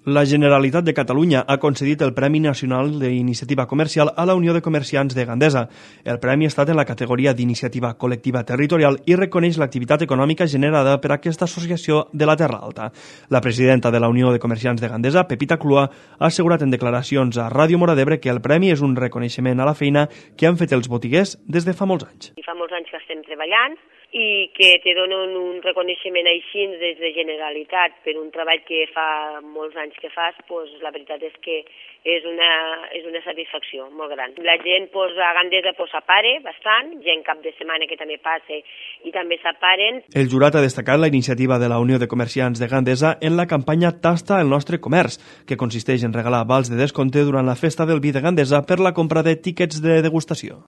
La Generalitat de Catalunya ha concedit el Premi Nacional d'Iniciativa Comercial a la Unió de Comerciants de Gandesa. El premi ha estat en la categoria d'Iniciativa Col·lectiva Territorial i reconeix l'activitat econòmica generada per aquesta associació de la Terra Alta. La presidenta de la Unió de Comerciants de Gandesa, Pepita Clua, ha assegurat en declaracions a Ràdio Móra d'Ebre que el premi és un reconeixement a la feina que han fet els botiguers des de fa molts anys. Fa molts anys que estem treballant i que te donen un reconeixement així des de Generalitat per un treball que fa molts anys que fas, doncs la veritat és que és una satisfacció molt gran. La gent a Gandesa s'apare bastant, gent cap de setmana que també passa i també s'aparen. El jurat ha destacat la iniciativa de la Unió de Comerciants de Gandesa en la campanya Tasta el nostre comerç, que consisteix en regalar vals de descompte durant la festa del vi de Gandesa per la compra de tíquets de degustació.